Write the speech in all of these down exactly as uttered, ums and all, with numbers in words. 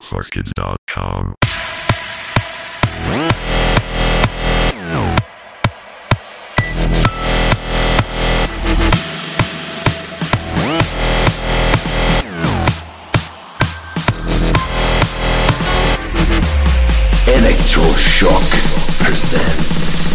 Forskids dot com. Electroshock presents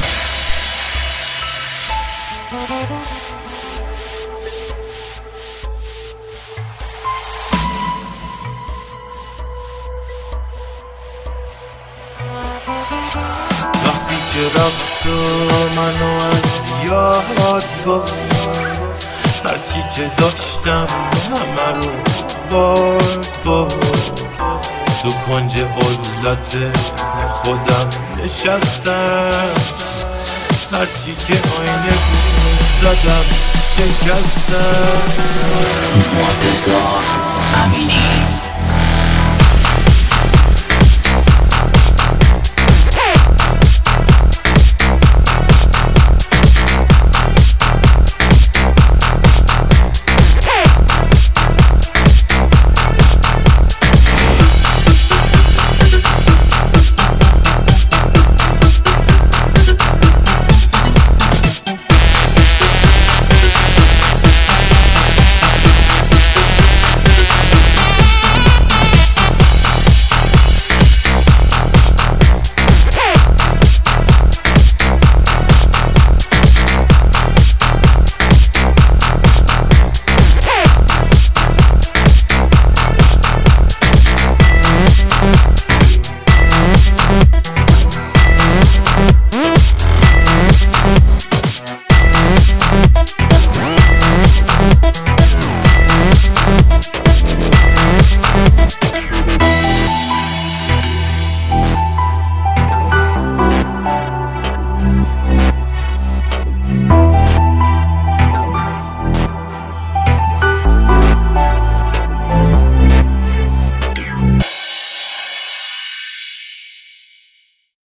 وقتی که رفت و منو از یاد برد، هرچی که داشتم همه رو برد برد. تو کنج عزلت خودم نشستم، هرچی که آینه بود زدم شکستم. مرتضی امینی